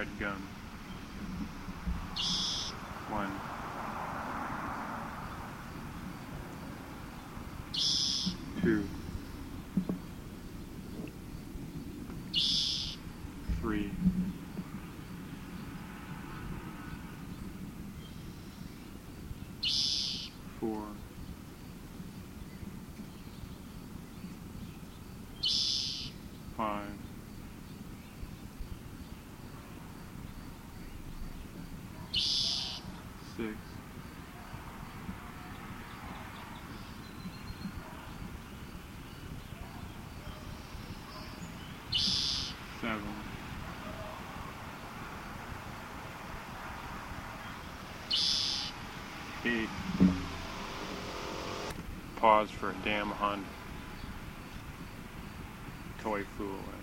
red gum. 1, 2, 3, 4, 5, 6, 7, 8. Pause for a damn Honda. Toy fool.